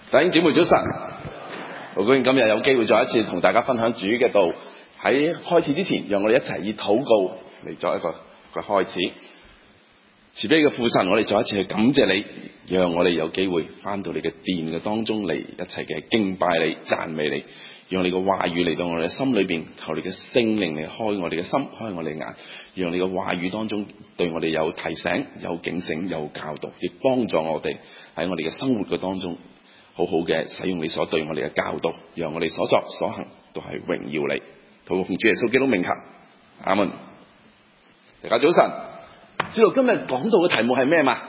弟兄姊妹早晨，好高興今日有機會再一次同大家分享主嘅道。喺開始之前，讓我哋一齊以禱告嚟作一個開始。慈悲嘅父神，我哋再一次去感謝你，讓我哋有機會翻到你嘅殿嘅當中嚟，一齊嘅敬拜你、讚美你，讓你嘅話語嚟到我哋嘅心裏邊，求你嘅聖靈嚟開我哋嘅心，開我哋嘅眼，讓你嘅話語當中對我哋有提醒、有警醒、有教導，亦幫助我哋喺我哋嘅生活嘅當中好好嘅使用你所對我哋嘅教導，讓我哋所作所行都係榮耀你。禱告奉主耶穌基督名求，阿門。大家早晨，知道今日講到嘅題目係咩嘛？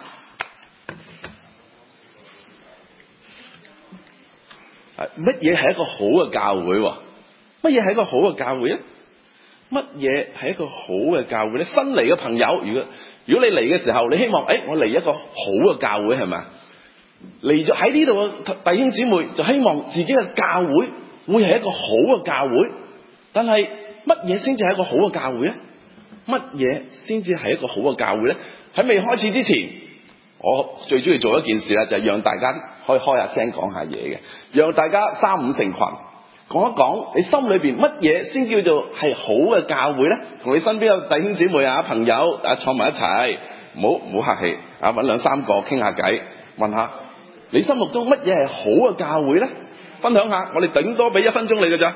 乜嘢係一個好嘅教會？乜嘢係一個好嘅教會咧？乜嘢係一個好嘅教會咧？新嚟嘅朋友，如果你嚟嘅時候，你希望我嚟一個好嘅教會係咪？嚟咗喺呢度嘅弟兄姊妹就希望自己嘅教會會係一個好嘅教會，但係乜嘢先至係一個好嘅教會咧？乜嘢先至係一個好嘅教會咧？喺未開始之前，我最中意做一件事啦，就係讓大家可以開下聲講下嘢嘅，讓大家三五成群講一講你心裏邊乜嘢先叫做係好嘅教會咧？同你身邊有弟兄姊妹啊、朋友啊坐埋一齊，唔好客氣啊，揾兩三個傾下偈，問下你心目中乜嘢係好嘅教會咧？分享下，我哋頂多俾1分鐘你㗎咋。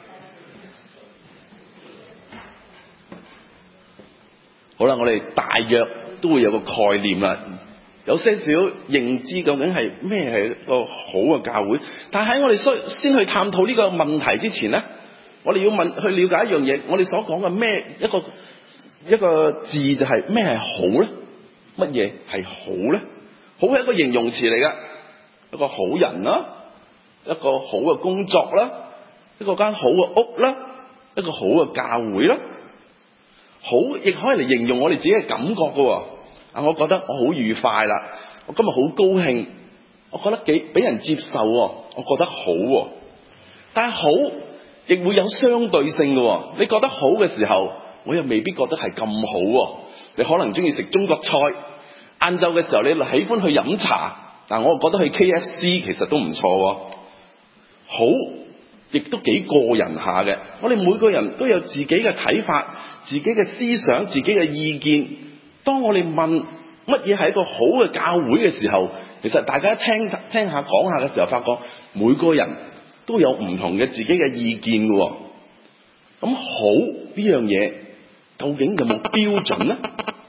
好啦，我哋大約都會有個概念啦，有些少認知究竟係咩係一個好嘅教會。但係喺我哋先去探討呢個問題之前咧，我哋要去了解一樣嘢，我哋所講嘅咩一個字就係咩係好咧？乜嘢係好咧？好係一個形容詞嚟嘅，一個好人啦，一個好嘅工作啦，一個間好嘅屋啦，一個好嘅教會啦。好亦可以嚟形容我哋自己嘅感覺㗎喎。我覺得我好愉快啦，我今日好高興，我覺得幾俾人接受喎，我覺得好喎。但係好亦會有相對性㗎喎。你覺得好嘅時候，我又未必覺得係咁好喎。你可能中意食中國菜，晏晝嘅時候你喜歡去飲茶，但我覺得去 KFC 其實都唔錯喎。好亦都幾個人下嘅，我哋每個人都有自己嘅睇法、自己嘅思想、自己嘅意見。當我哋問乜嘢係一個好嘅教會嘅時候，其實大家聽下講下嘅時候，發覺每個人都有唔同嘅自己嘅意見嘅。咁好呢樣嘢究竟有冇標準呢？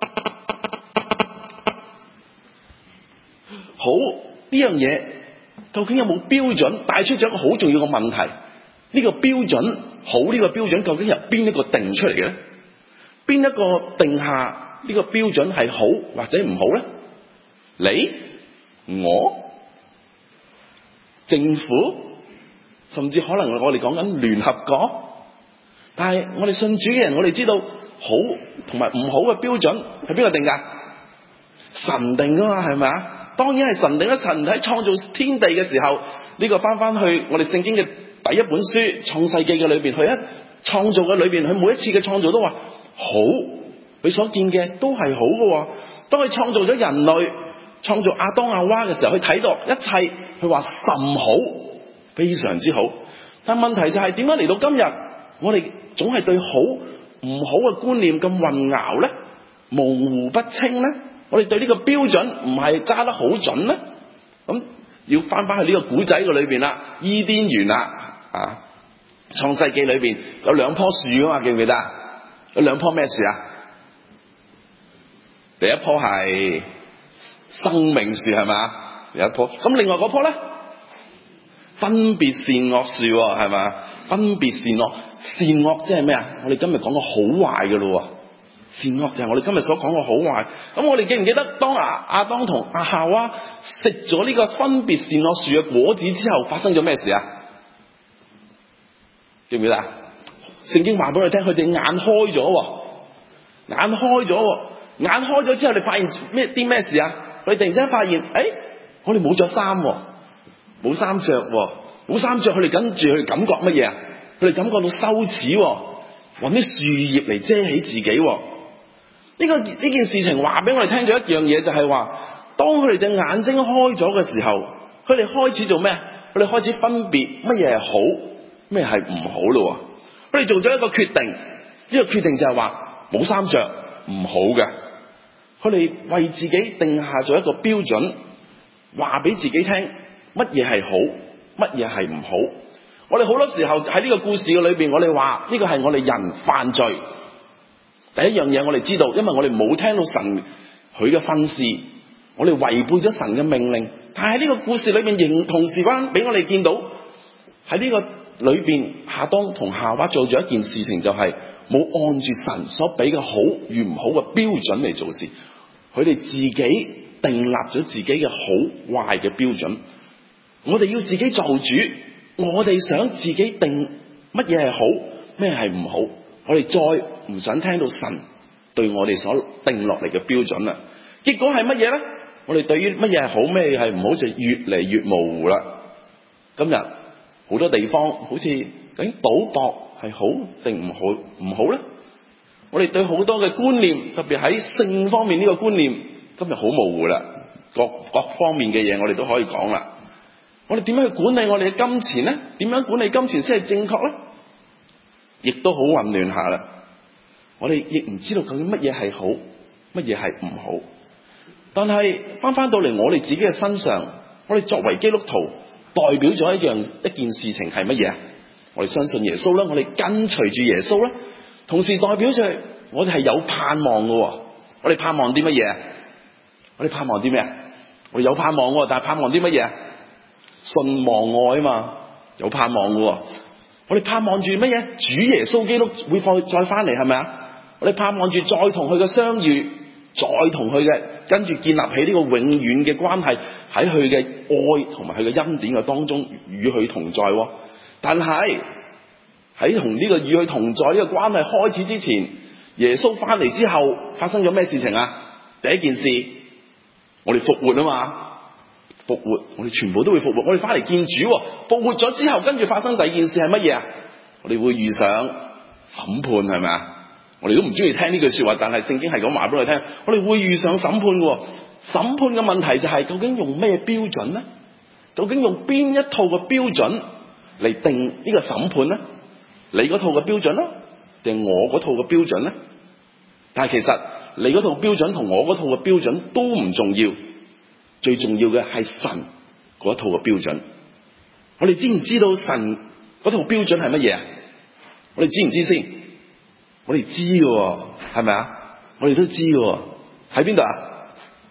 好呢樣嘢究竟有冇標準？帶出咗一個好重要嘅問題。呢個標準好，呢個標準究竟由邊一個定出嚟嘅咧？邊一個定下呢個標準係好或者唔好咧？你、我、政府，甚至可能我哋講緊聯合國。但係我哋信主嘅人，我哋知道好同埋唔好嘅標準係邊個定㗎？神定㗎嘛，係咪啊？當然係神定啦。神喺創造天地嘅時候，呢個翻去我哋聖經嘅第一本書創世記嘅裏邊，佢一創造嘅裏邊，佢每一次嘅創造都話好，佢所見嘅都係好嘅。當佢創造咗人類，創造亞當夏娃嘅時候，佢睇到一切，佢話甚好，非常之好。但問題就係點解嚟到今日，我哋總係對好唔好嘅觀念咁混淆咧，模糊不清咧？我哋對呢個標準唔係揸得好準咧？咁要翻去呢個古仔嘅裏邊啦，伊甸園啦。創世記裏邊有兩棵樹啊嘛，記唔記得？有兩棵咩樹啊？第一棵係生命樹係嘛？有一棵，咁另外嗰棵咧，分別善惡樹係嘛？分別善惡，善惡即係咩啊？我哋今日講個好壞嘅咯，善惡就係我哋今日所講嘅好壞。咁我哋記唔記得當亞當同夏娃食咗呢個分別善惡樹嘅果子之後，發生咗咩事啊？記唔記得啊？聖經話俾我哋聽，佢哋眼開咗，眼開咗之後，你發現啲咩事啊？佢哋突然之間發現，我哋冇着衫，冇衫着，佢哋跟住去感覺乜嘢啊？佢哋感覺到羞恥，揾啲樹葉嚟遮起自己。呢件事情話俾我哋聽咗一樣嘢，就係話，當佢哋隻眼睛開咗嘅時候， 佢哋開始做咩？佢哋開始分別乜嘢係好，咩係唔好咯。佢哋做咗一個決定，呢個決定就係話冇衫着唔好嘅。佢哋為自己定下咗一個標準，話俾自己聽乜嘢係好，乜嘢係唔好。我哋好多時候喺呢個故事嘅裏邊，我哋話呢個係我哋人犯罪。第一樣嘢我哋知道，因為我哋冇聽到神佢嘅訓示，我哋違背咗神嘅命令。但係喺呢個故事裏邊，仍同時間俾我哋見到喺呢個裏邊，亞當同夏娃做咗一件事情，就係冇按住神所俾嘅好與唔好嘅標準嚟做事。佢哋自己訂立咗自己嘅好壞嘅標準。我哋要自己做主，我哋想自己定乜嘢係好，咩係唔好。我哋再唔想聽到神對我哋所定落嚟嘅標準啦。結果係乜嘢呢？我哋對於乜嘢係好，咩係唔好，就越嚟越模糊啦。今日好多地方好似究竟賭博係好定唔好呢？我哋對好多嘅觀念，特別喺性方面呢個觀念，今日好模糊啦。各方面嘅嘢我哋都可以講啦。我哋點樣去管理我哋嘅金錢呢？點樣管理金錢先係正確呢？亦都好混亂下啦。我哋亦唔知道究竟乜嘢係好，乜嘢係唔好。但係翻到嚟我哋自己嘅身上，我哋作為基督徒，代表咗一件事情係乜嘢啊？我哋相信耶穌啦，我哋跟隨住耶穌啦，同時代表住我哋係有盼望嘅。我哋盼望啲乜嘢？我哋盼望啲咩啊？我哋有盼望，但係盼望啲乜嘢？信望愛啊嘛，有盼望嘅。我哋盼望住乜嘢？主耶穌基督會再翻嚟，係咪啊？我哋盼望住再同佢嘅相遇，再同佢嘅跟住建立起呢個永遠嘅關係，喺佢嘅愛同埋佢嘅恩典嘅當中與佢同在。但係喺同呢個與佢同在呢個關係開始之前，耶穌翻嚟之後發生咗咩事情啊？第一件事，我哋復活啊嘛。復活，我哋全部都會復活。我哋翻嚟見主，復活咗之後，跟住發生第二件事係乜嘢啊？我哋會遇上審判，係咪啊？我哋都唔中意聽呢句說話，但係聖經係咁話俾我哋聽，我哋會遇上審判嘅。審判嘅問題就係究竟用咩標準呢？究竟用邊一套嘅標準嚟定呢個審判呢？你嗰套嘅標準呢？定我嗰套嘅標準呢？但係其實你嗰套標準同我嗰套嘅標準都唔重要。最重要嘅係神嗰套嘅標準。我哋知唔知道神嗰套標準係乜嘢啊？我哋知唔知先？我哋知嘅，係咪啊？我哋都知嘅，喺邊度啊？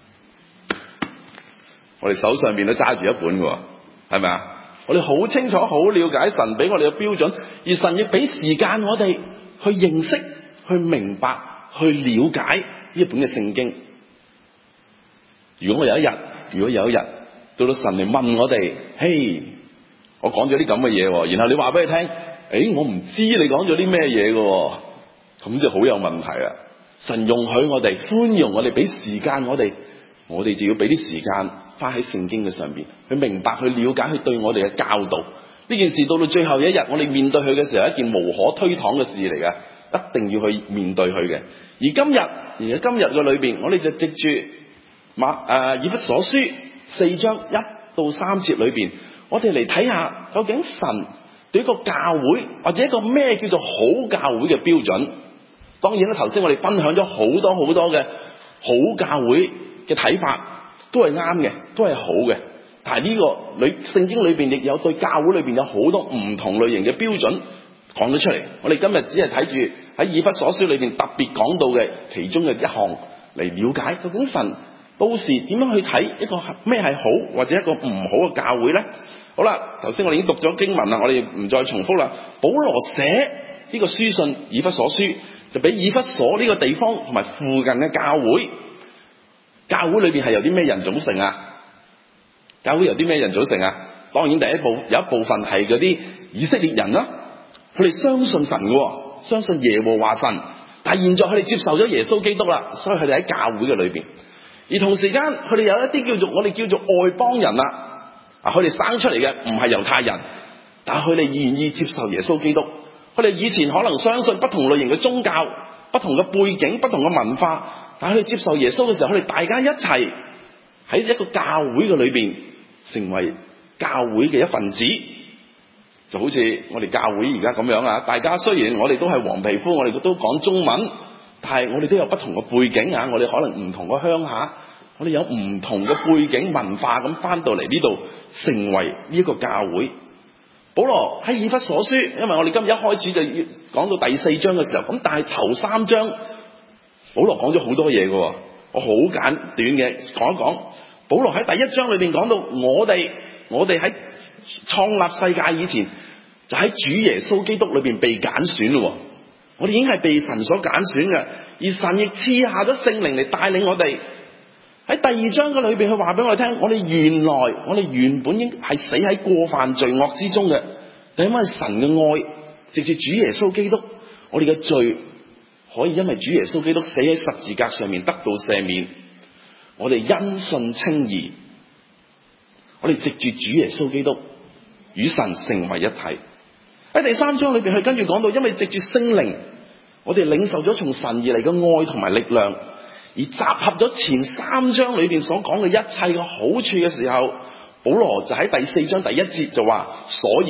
我哋手上邊都揸住一本嘅，係咪啊？我哋好清楚、好了解神俾我哋嘅標準，而神亦俾時間我哋去認識、去明白、去了解呢一本嘅聖經。如果有一日到神嚟問我哋，嘿，我講咗啲咁嘅嘢，然後你話俾佢聽，我唔知你講咗啲咩嘢嘅，咁就好有問題啦。神容許我哋，寬容我哋，俾時間我哋就要俾啲時間花喺聖經嘅上邊，去明白、去了解、去對我哋嘅教導。呢件事到到最後一日，我哋面對佢嘅時候，係一件無可推搪嘅事嚟嘅，一定要去面對佢嘅。而今日嘅裏邊，我哋就藉住以弗所書4章1到3節裏邊，我哋嚟睇下究竟神對一個教會或者一個咩叫做好教會嘅標準。當然啦，頭先我哋分享咗好多嘅好教會嘅睇法，都係啱嘅，都係好嘅。但係呢個聖經裏邊亦有對教會裏邊有好多唔同類型嘅標準講咗出嚟。我哋今日只係睇住喺以弗所書裏邊特別講到嘅其中嘅一項嚟了解，究竟神到時點樣去睇一個咩係好或者一個唔好嘅教會呢？好啦，頭先我哋已經讀咗經文啦，我哋唔再重複啦。保羅寫呢個書信以弗所書，就俾以弗所呢個地方同埋附近嘅教會裏邊係由啲咩人組成啊？教會由啲咩人組成啊？當然有一部分係嗰啲以色列人啦，佢哋相信神嘅，相信耶和華神，但係現在佢哋接受咗耶穌基督啦，所以佢哋喺教會嘅裏邊。而同時間佢哋有一啲我哋叫做外邦人啦，佢哋生出嚟嘅唔係猶太人，但係佢哋願意接受耶穌基督。佢哋以前可能相信不同類型嘅宗教、不同嘅背景、不同嘅文化，但係佢哋接受耶穌嘅時候，佢哋大家一齊喺一個教會嘅裏邊成為教會嘅一份子。就好似我哋教會而家咁樣啊，大家雖然我哋都係黃皮膚，我哋都講中文，但係我哋都有不同嘅背景啊，我哋可能唔同嘅鄉下，我哋有唔同嘅背景文化，咁翻到嚟呢度成為呢一個教會。保羅喺以弗所書，因為我哋今日一開始就要講到第4章嘅時候，咁但係頭3章保羅講咗好多嘢嘅，我好簡短嘅講一講。保羅喺第1章裏邊講到我哋喺創立世界以前就喺主耶穌基督裏邊被揀選咯，我哋已經係被神所揀選嘅，而神亦賜下咗聖靈嚟帶領我哋。喺第2章嘅裏邊，佢話俾我哋聽，我哋原本應係死喺過犯罪惡之中嘅，但因為神嘅愛，藉住主耶穌基督，我哋嘅罪可以因為主耶穌基督死喺十字架上面得到赦免，我哋因信稱義，我哋藉住主耶穌基督與神成為一體。喺第3章裏邊，佢跟住講到，因為藉住聖靈，我哋領受咗從神而嚟嘅愛同埋力量。而集合咗前3章裏邊所講嘅一切嘅好處嘅時候，保羅就喺第4章第1節就話，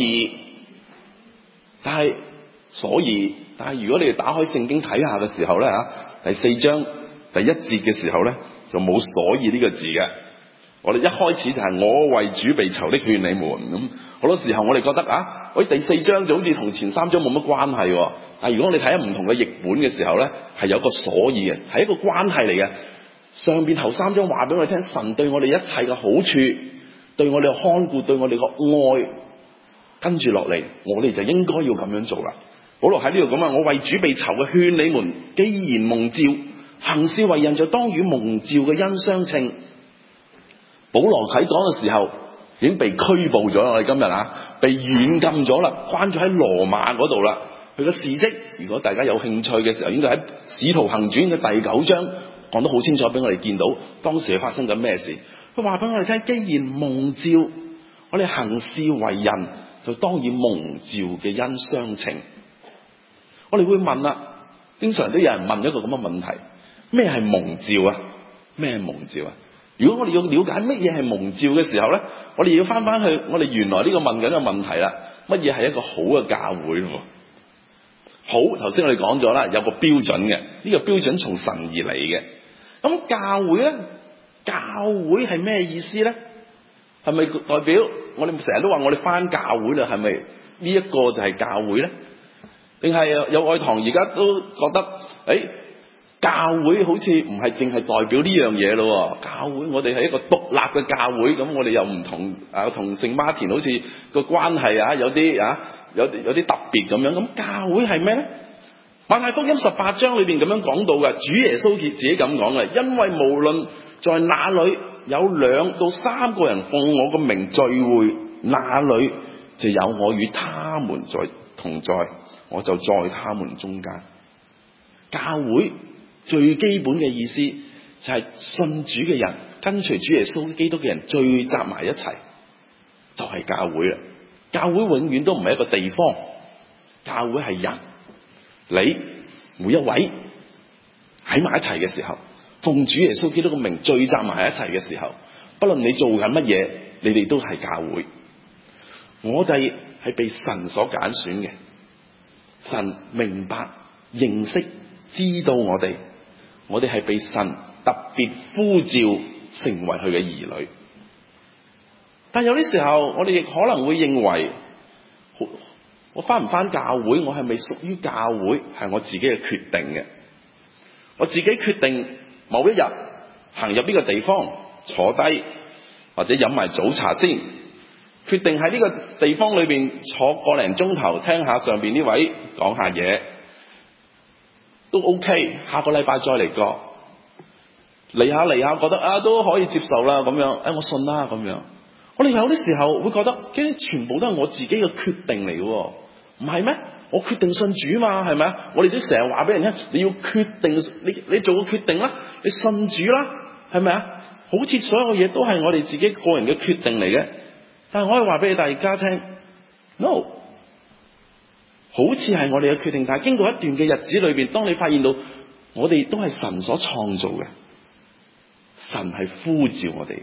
但係如果你哋打開聖經睇下嘅時候咧第4章第1節嘅時候咧就冇所以呢個字嘅。我哋一開始就係我為主被囚的勸你們，咁好多時候我哋覺得第4章就好似同前3章冇乜關係，但係如果你睇下唔同嘅譯本嘅時候咧，係有個所以嘅，係一個關係嚟嘅。上邊頭3章話俾我哋聽，神對我哋一切嘅好處，對我哋嘅看顧，對我哋嘅愛，跟住落嚟我哋就應該要咁樣做啦。保羅喺呢度講我為主被囚嘅勸你們，既然蒙召，行事為人就當與蒙召嘅恩相稱。保羅喺講嘅時候已經被拘捕咗，我哋今日被軟禁咗啦，關咗喺羅馬嗰度啦。佢嘅事蹟，如果大家有興趣嘅時候，應該喺《使徒行傳》嘅第9章講得好清楚，俾我哋見到當時係發生緊咩事。佢話俾我哋聽，既然蒙召，我哋行事為人就當以蒙召嘅恩相稱。我哋會問啦，經常都有人問一個咁嘅問題：咩係蒙召啊？咩係蒙召啊？如果我哋要了解乜嘢係蒙召嘅時候咧，我哋要翻去我哋原來呢個問緊嘅問題啦。乜嘢係一個好嘅教會咯？好，頭先我哋講咗啦，有個標準嘅，呢個標準從神而嚟嘅。咁教會咧，教會係咩意思咧？係咪代表我哋成日都話我哋翻教會啦？係咪呢一個就係教會咧？定係有愛堂而家都覺得教會好似唔係淨係代表呢樣嘢咯？教會我哋係一個獨立嘅教會，咁我哋又唔同同聖馬田好似個關係有啲特別咁樣。咁教會係咩咧？馬太福音18章裏邊咁樣講到嘅，主耶穌自己咁講嘅，因為無論在哪裏有2到3個人奉我個名聚會，那裏就有我與他們同在，我就在他們中間。教會最基本嘅意思就係信主嘅人，跟隨主耶穌基督嘅人聚集埋一齊，就係教會啦。教會永遠都唔係一個地方，教會係人，你每一位喺埋一齊嘅時候，奉主耶穌基督嘅名聚集埋一齊嘅時候，不論你做緊乜嘢，你哋都係教會。我哋係被神所揀選嘅，神明白、認識、知道我哋係被神特別呼召成為佢嘅兒女。但有啲時候，我哋亦可能會認為，我翻唔翻教會，我係咪屬於教會，係我自己嘅決定嘅。我自己決定某一日行入呢個地方坐低，或者飲埋早茶先，決定喺呢個地方裏邊坐個零鐘頭，聽下上邊呢位講下嘢都 OK。下個禮拜再嚟過，嚟下覺得都可以接受啦，咁樣我信啦咁樣。我哋有啲時候會覺得，全部都係我自己嘅決定嚟嘅，唔係咩？我決定信主嘛，係咪啊？我哋都成日話俾人聽，你要決定，你做個決定啦，你信主啦，係咪啊？好似所有嘢都係我哋自己個人嘅決定嚟嘅。但係我可以話俾大家聽 ，no， 好似係我哋嘅決定，但係經過一段嘅日子裏邊，當你發現到我哋都係神所創造嘅，神係呼召我哋嘅。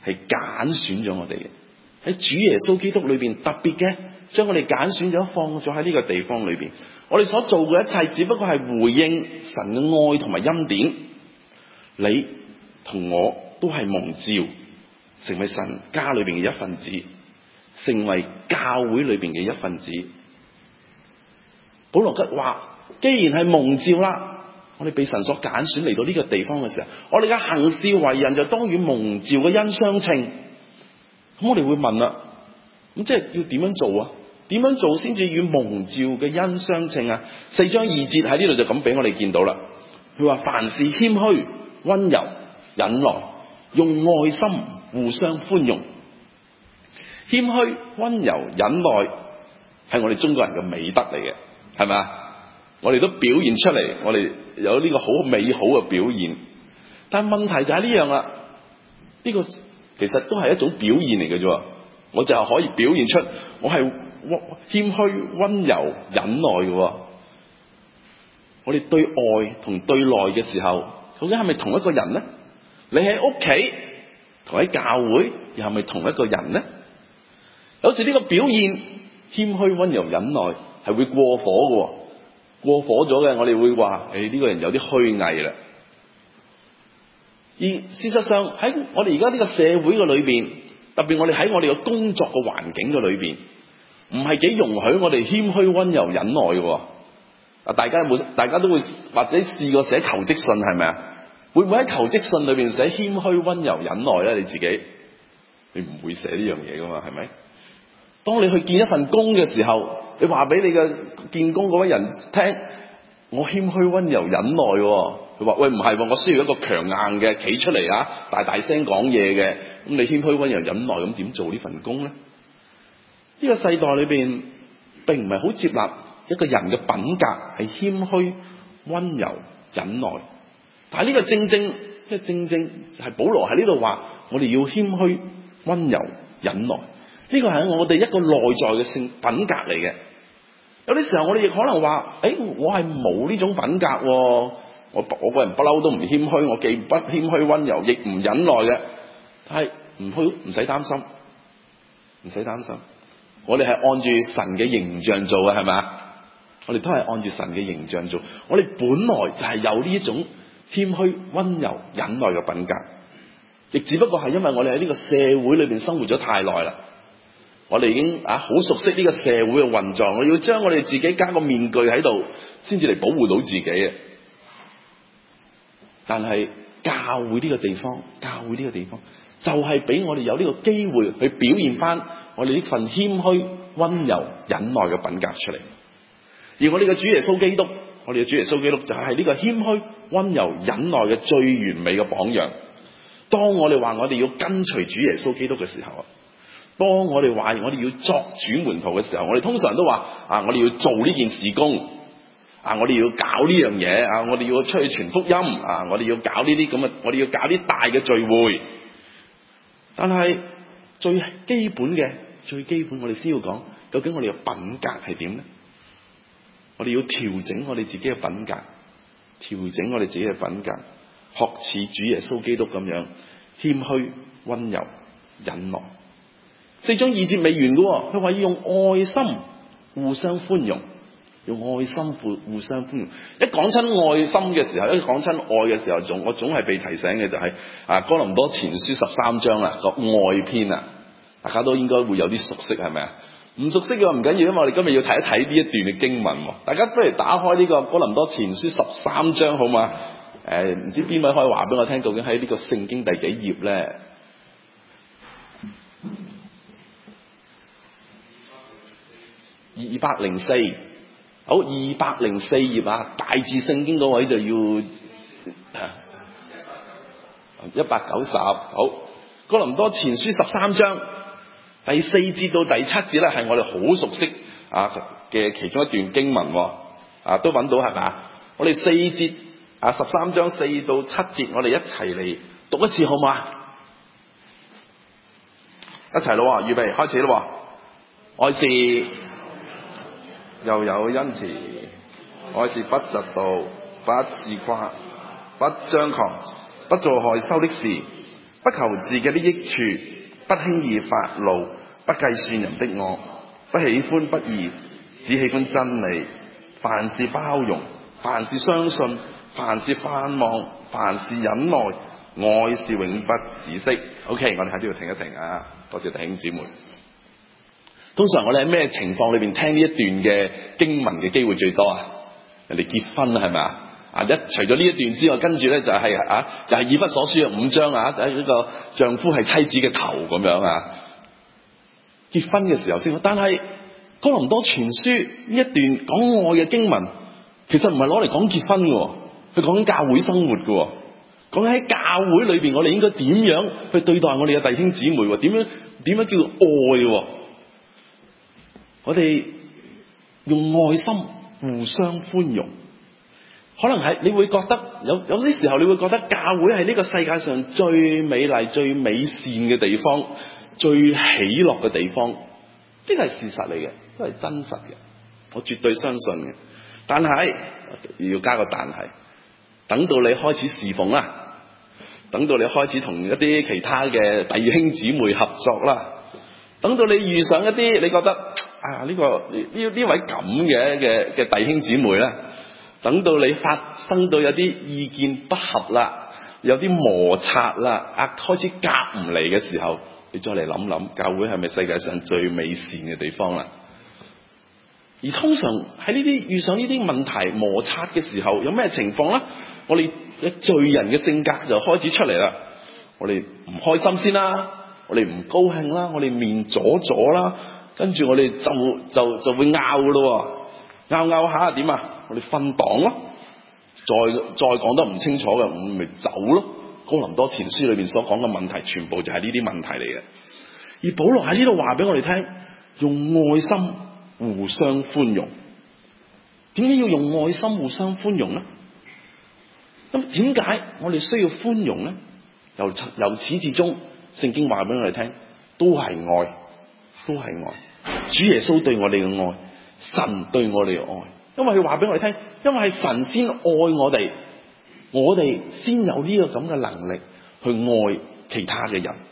係揀選咗我哋嘅，喺主耶穌基督裏邊特別嘅將我哋揀選咗放咗喺呢個地方裏邊。我哋所做嘅一切只不過係回應神嘅愛同埋恩典。你同我都係蒙召成為神家裏邊嘅一份子，成為教會裏邊嘅一份子。保羅吉話，既然係蒙召啦，我哋被神所揀選嚟到呢個地方嘅時候，我哋嘅行事為人就當與蒙召嘅恩相稱。咁我哋會問啦，咁即係要點樣做啊？點樣做先至與蒙召嘅恩相稱啊？4章2節喺呢度就咁俾我哋見到啦。佢話凡事謙虛、溫柔、忍耐，用愛心互相寬容。謙虛、溫柔、忍耐係我哋中國人嘅美德嚟嘅，係咪啊？我哋都表現出嚟，我哋有呢個好美好嘅表現。但問題就係呢樣啦，呢個其實都係一種表現嚟嘅啫。我就可以表現出我係謙虛、溫柔、忍耐嘅。我哋對外同對內嘅時候，究竟係咪同一個人呢？你喺屋企同喺教會又係咪同一個人呢？有時呢個表現謙虛、溫柔、忍耐係會過火嘅，過火咗嘅，我哋會話呢個人有啲虛偽啦。而事實上喺我哋而家呢個社會嘅裏邊，特別我哋喺我哋嘅工作嘅環境嘅裏邊，唔係幾容許我哋謙虛、溫柔、忍耐嘅。大家都會或者試過寫求職信，係咪啊？會唔會喺求職信裏邊寫謙虛、溫柔、忍耐咧？你自己你唔會寫呢樣嘢噶嘛？係咪？當你去見一份工嘅時候，你話俾你嘅見工嗰位人聽，我謙虛、溫柔、忍耐。佢話喂，唔係，我需要一個強硬嘅企出嚟啊，大聲講嘢嘅。咁你謙虛、溫柔、忍耐，咁點做呢份工咧？呢個世代裏邊並唔係好接納一個人嘅品格係謙虛、溫柔、忍耐。但係呢個正正係保羅喺呢度話，我哋要謙虛、溫柔、忍耐。呢個係我哋一個內在嘅性品格嚟嘅。有啲時候我哋亦可能話，我係冇呢種品格，我個人不嬲都唔謙虛，我既不謙虛溫柔，亦唔忍耐嘅。但係唔使擔心，唔使擔心，我哋係按住神嘅形象做嘅，係咪啊？我哋都係按住神嘅形象做。我哋本來就係有呢一種謙虛、溫柔、忍耐嘅品格，亦只不過係因為我哋喺呢個社會裏邊生活咗太耐啦，我哋已經好熟悉呢個社會嘅運作。我要將我哋自己加個面具喺度，先至嚟保護到自己嘅。但係教會呢個地方就係俾我哋有呢個機會去表現翻我哋呢份謙虛、溫柔、忍耐嘅品格出嚟。而我哋嘅主耶穌基督就係呢個謙虛、溫柔、忍耐嘅最完美嘅榜樣。當我哋話我哋要跟隨主耶穌基督嘅時候，當我哋話我哋要作主門徒嘅時候，我哋通常都話我哋要做呢件事工，我哋要搞呢樣嘢，我哋要出去傳福音，我哋要搞呢啲咁嘅，我哋要搞啲大嘅聚會。但係最基本，我哋先要講，究竟我哋嘅品格係點呢？我哋要調整我哋自己嘅品格，學似主耶穌基督咁樣謙虛、溫柔、忍耐。4章2節未完嘅，佢話要用愛心互相寬容，用愛心互相寬容。一講親愛心嘅時候，一講親愛嘅時候，我總係被提醒嘅就係哥林多前書13章啦，個愛篇啊，大家都應該會有啲熟悉，係咪啊？唔熟悉嘅話唔緊要，因為我哋今日要睇一睇呢一段嘅經文。大家不如打開呢個哥林多前書13章好嘛？唔知邊位可以話俾我聽，究竟喺呢個聖經第幾頁咧？204，好，204頁啊！大字聖經嗰位就要190。好，哥林多前書13章第4節到第7節咧，係我哋好熟悉嘅其中一段經文，都揾到係咪？我哋4節13章4到7節，我哋一齊嚟讀一次好嘛？一齊咯，預備開始咯。愛是又有恩慈，愛是不嫉妒，不自誇，不張狂，不做害羞的事， 不求自己的益處，不輕易發怒，不計算人的惡，不喜歡不義，只喜歡真理。凡事包容，凡事相信，凡事盼望，凡事忍耐，愛是永不止息。OK， 我哋喺呢度停一停啊！多謝弟兄姊妹。 通常我哋喺咩情況裏邊聽呢一段嘅經文嘅機會最多啊？人哋結婚係咪啊？除咗呢一段之外，跟住咧就係又係以弗所書嘅5章啊，呢個丈夫係妻子嘅頭咁樣啊。結婚嘅時候先，但係哥林多前書呢一段講愛嘅經文，其實唔係攞嚟講結婚嘅，佢講緊教會生活嘅，講緊喺教會裏邊我哋應該點樣去對待我哋嘅弟兄姊妹，點樣叫做愛？我哋用愛心互相寬容。可能係你會覺得有啲時候你會覺得教會係呢個世界上最美麗最美善嘅地方，最喜樂嘅地方，呢個係事實嚟嘅，都係真實嘅，我絕對相信嘅。但係要加個但係，等到你開始侍奉啦，等到你開始同一啲其他嘅弟兄姊妹合作啦，等到你遇上一啲你覺得呢位咁嘅弟兄姊妹咧，等到你發生到有啲意見不合啦，有啲摩擦啦，開始夾唔嚟嘅時候，你再嚟諗諗，教會係咪世界上最美善嘅地方啦？而通常喺呢啲遇上呢啲問題摩擦嘅時候，有咩情況咧？我哋嘅罪人嘅性格就開始出嚟啦。我哋唔開心先啦，我哋唔高興啦，我哋面阻啦，跟住我哋就會拗噶咯，拗下點啊？我哋分黨咯，再講得唔清楚嘅，咪走咯。哥林多前書裏邊所講嘅問題，全部就係呢啲問題嚟嘅。而保羅喺呢度話俾我哋聽，用愛心互相寬容。點解要用愛心互相寬容呢？咁點解我哋需要寬容呢？由始至終，聖經話俾我哋聽，都係愛，都係愛。主耶穌對我哋嘅愛，神對我哋嘅愛。因為佢話俾我哋聽，因為係神先愛我哋，我哋先有呢個咁嘅能力去愛其他嘅人。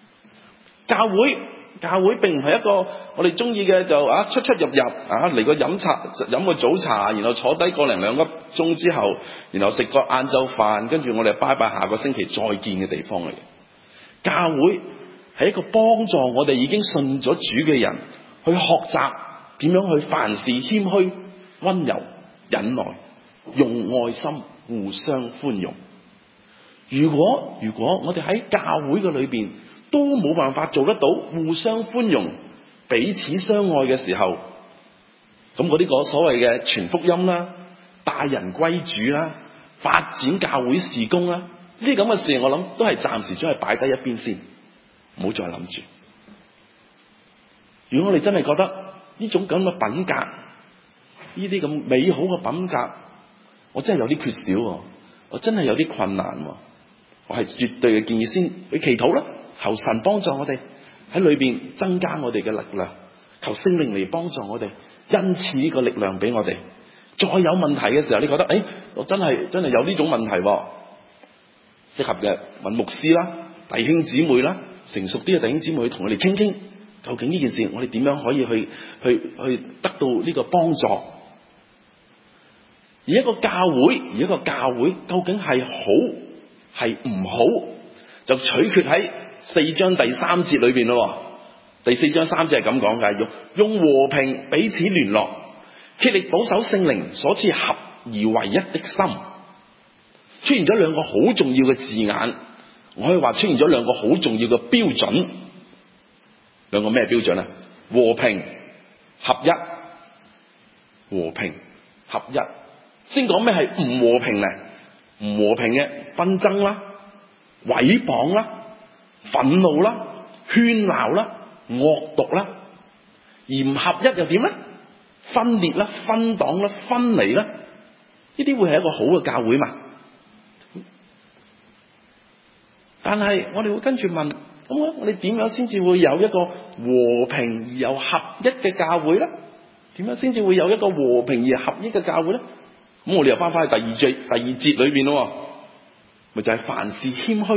教會並唔係一個我哋中意嘅就出入嚟個飲個早茶，然後坐低個零兩個鐘之後，然後食個晏晝飯，跟住我哋拜拜，下個星期再見嘅地方嚟嘅。教會係一個幫助我哋已經信咗主嘅人去學習點樣去凡事謙虛、溫柔、忍耐，用愛心互相寬容。如果我哋喺教會嘅裏邊都冇辦法做得到互相寬容、彼此相愛嘅時候，咁嗰啲所謂嘅傳福音啦、帶人歸主啦、發展教會事工啦，呢啲咁嘅事，我諗都係暫時將佢擺低一邊先，唔好再諗住。如果我哋真係覺得呢種咁嘅品格，呢啲咁美好嘅品格，我真係有啲缺少，我真係有啲困難，我係絕對嘅建議先去祈禱啦，求神幫助我哋喺裏邊增加我哋嘅力量，求聖靈嚟幫助我哋，恩賜呢個力量俾我哋。再有問題嘅時候，你覺得我真係有呢種問題，適合嘅揾牧師啦、弟兄姊妹啦、成熟啲嘅弟兄姊妹去同我哋傾傾，究竟呢件事我哋點樣可以去得到呢個幫助？而一個教會究竟係好係唔好，就取決喺4章第3節裏邊咯。第4章3節係咁講嘅，用和平彼此聯絡，竭力保守聖靈所賜合而為一的心。出現咗兩個好重要嘅字眼，我可以話出現咗兩個好重要嘅標準。兩個咩標準啊？和平合一，和平合一。先講咩係唔和平呢？唔和平嘅紛爭啦、毀謗啦、憤怒啦、喧鬧啦、惡毒啦。而唔合一又點呢？分裂啦、分黨啦、分離啦。呢啲會係一個好嘅教會嘛？但係我哋會跟住問，咁我哋點樣先至會有一個和平而又合一嘅教會呢？點樣先至會有一個和平而合一嘅教會呢？咁我哋又翻返去第二節裏邊咯，咪就係凡事謙虛、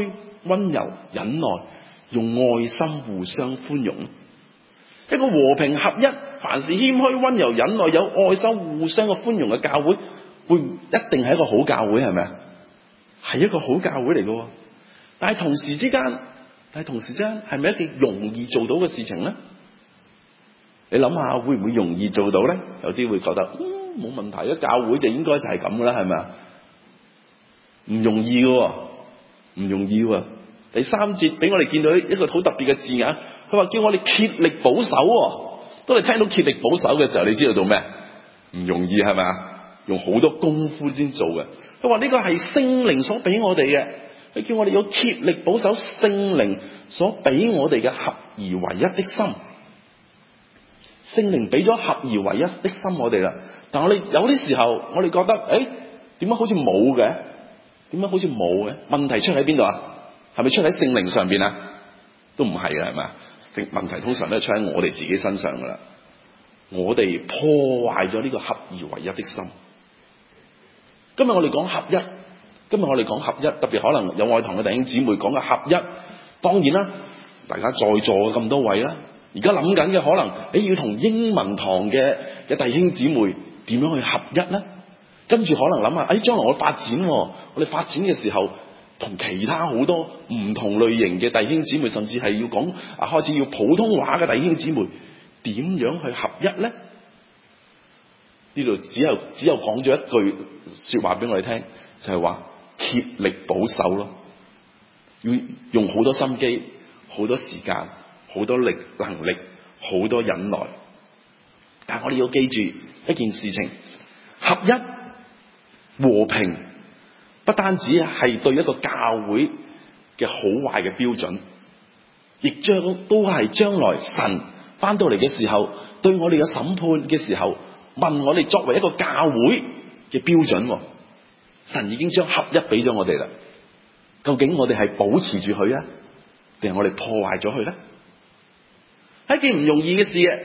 溫柔、忍耐，用愛心互相寬容。一個和平合一、凡事謙虛、溫柔、忍耐、有愛心、互相嘅寬容嘅教會，會唔一定係一個好教會？係咪啊？係一個好教會嚟嘅。但係同時之間係咪一件容易做到嘅事情咧？你諗下，會唔會容易做到咧？有啲會覺得冇問題，教會就應該就係咁噶啦，係咪啊？唔容易嘅，唔容易喎。第3節俾我哋見到一個好特別嘅字眼，佢話叫我哋竭力保守。當你聽到竭力保守嘅時候，你知道做咩？唔容易，係咪啊？用好多功夫先做嘅。佢話呢個係聖靈所俾我哋嘅，佢叫我哋要竭力保守聖靈所俾我哋嘅合而為一的心。聖靈俾咗合而為一的心我哋啦，但我哋有啲時候我哋覺得，點解好似冇嘅？點解好似冇嘅？問題出喺邊度啊？係咪出喺聖靈上邊啊？都唔係嘅，係咪啊？問題通常都係出喺我哋自己身上噶啦。我哋破壞咗呢個合而為一的心。今日我哋講合一，特別可能有愛堂嘅弟兄姊妹講嘅合一。當然啦，大家在座嘅咁多位啦，而家諗緊嘅可能，要同英文堂嘅弟兄姊妹點樣去合一呢？跟住可能諗下，將來我發展，我哋發展嘅時候，同其他好多唔同類型嘅弟兄姊妹，甚至係要講開始要普通話嘅弟兄姊妹，點樣去合一呢？呢度只有講咗一句說話俾我哋聽，就係話竭力保守咯，要用好多心機、好多時間、好多能力、好多忍耐。但係我哋要記住一件事情，合一和平不單止係對一個教會嘅好壞嘅標準，亦都係將來神翻到嚟嘅時候，對我哋嘅審判嘅時候，問我哋作為一個教會嘅標準。神已經將合一俾咗我哋啦，究竟我哋係保持住佢啊，定係我哋破壞咗佢咧？係一件唔容易嘅事嘅，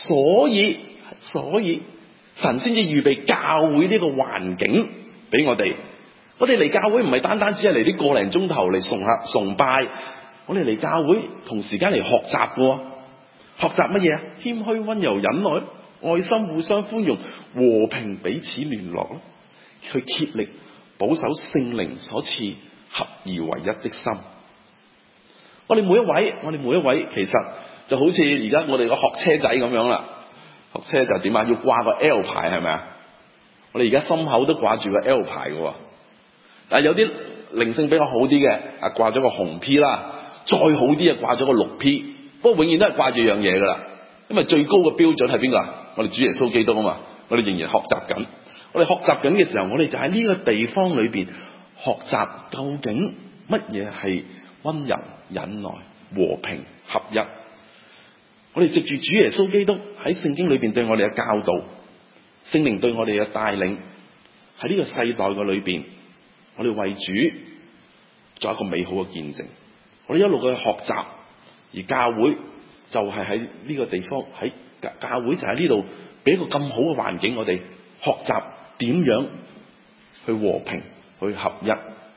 所以神先至預備教會呢個環境俾我哋。我哋嚟教會唔係單單只係嚟啲個零鐘頭嚟崇拜，我哋嚟教會同時間嚟學習嘅。學習乜嘢啊？謙虛、溫柔、忍耐、愛心、互相寬容、和平彼此聯絡咯。去竭力保守聖靈所賜合而為一的心。我哋每一位其實就好似而家我哋個學車仔咁樣啦。學車就點啊？要掛個 L 牌，係咪啊？我哋而家心口都掛住個 L 牌嘅。但係有啲靈性比較好啲嘅，掛咗個紅 P 啦，再好啲掛咗個綠 P。不過永遠都係掛住樣嘢噶啦，因為最高嘅標準係邊個啊？我哋主耶穌基督啊嘛。我哋仍然學習緊。我哋學習緊嘅時候，我哋就喺呢個地方裏邊學習究竟乜嘢係溫柔、忍耐、和平、合一。我哋藉住主耶穌基督喺聖經裏邊對我哋嘅教導，聖靈對我哋嘅帶領，喺呢個世代嘅裏邊，我哋為主做一個美好嘅見證。我哋一路嘅學習，而教會就係喺呢個地方，喺教會就喺呢度俾一個咁好嘅環境，我哋學習點樣去和平去合一。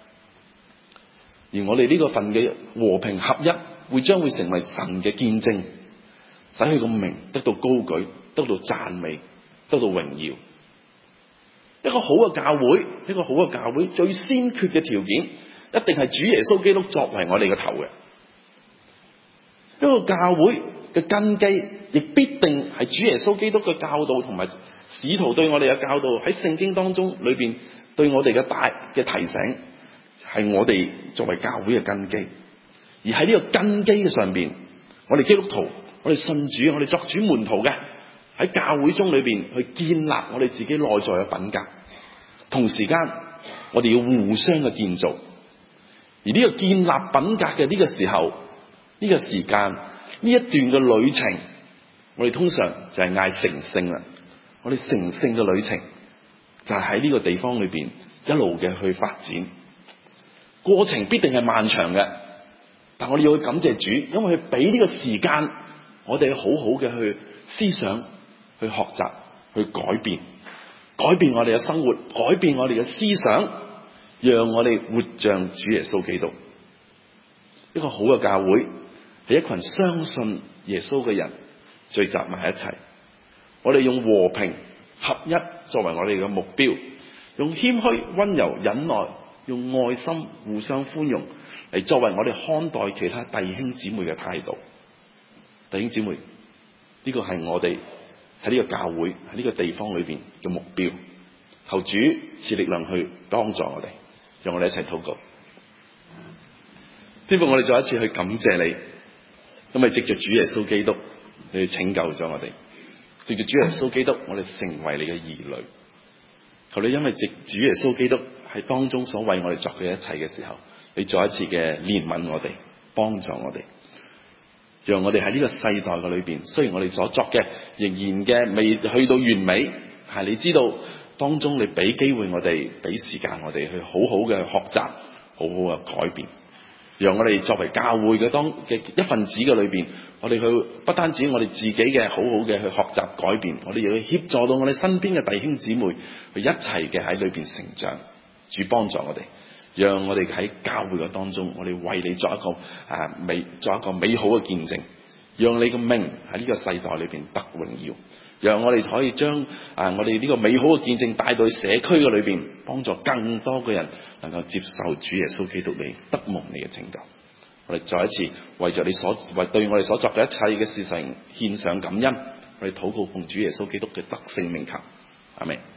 而我哋呢個份嘅和平合一，將會成為神嘅見證，使佢個名得到高舉，得到讚美，得到榮耀。一個好嘅教會，最先決嘅條件，一定係主耶穌基督作為我哋嘅頭嘅。一個教會嘅根基，亦必定係主耶穌基督嘅教導同埋使徒對我哋嘅教導，喺聖經當中裏邊對我哋嘅提醒，係我哋作為教會嘅根基。而喺呢個根基嘅上邊，我哋基督徒，我哋信主，我哋作主門徒嘅，喺教會中裏邊去建立我哋自己內在嘅品格。同時間，我哋要互相嘅建造。而呢個建立品格嘅呢個時候，呢個時間，呢一段嘅旅程，我哋通常就係嗌成聖啦。我哋成聖嘅旅程就係喺呢個地方裏邊一路嘅去發展，過程必定係漫長嘅。但我哋要去感謝主，因為佢俾呢個時間，我哋好好嘅去思想、去學習、去改變我哋嘅生活，改變我哋嘅思想，讓我哋活像主耶穌基督。 一個好嘅教會係一群相信耶穌嘅人聚集埋一齊。我哋用和平合一作為我哋嘅目標，用謙虛、溫柔、忍耐，用愛心互相寬容嚟作為我哋看待其他弟兄姊妹嘅態度。弟兄姊妹，呢個係我哋喺呢個教會喺呢個地方裏邊嘅目標。求主賜力量去幫助我哋，讓我哋一齊禱告。天父，我哋再一次去感謝你，因為藉着主耶穌基督，你去拯救咗我哋。藉着主耶穌基督，我哋成為你嘅兒女。求你因為藉主耶穌基督喺當中所為我哋作嘅一切嘅時候，你再一次嘅憐憫我哋，幫助我哋，讓我哋喺呢個世代嘅裏邊，雖然我哋所作嘅仍然嘅未去到完美，係你知道當中你俾機會我哋，俾時間我哋去好好嘅學習，好好嘅改變。讓我哋作為教會嘅一份子嘅裏邊，我哋去不單止我哋自己嘅好好嘅去學習改變，我哋亦要協助到我哋身邊嘅弟兄姊妹去一齊嘅喺裏邊成長。主幫助我哋，讓我哋喺教會嘅當中，我哋為你作一個美好嘅見證，讓你嘅名喺呢個世代裏邊得榮耀。讓我哋可以將我哋呢個美好嘅見證帶到社區嘅裏邊，幫助更多嘅人能夠接受主耶穌基督你得蒙你嘅拯救。我哋再一次為着你對我哋所作嘅一切嘅事情獻上感恩。我哋禱告奉主耶穌基督嘅得勝名求，阿們。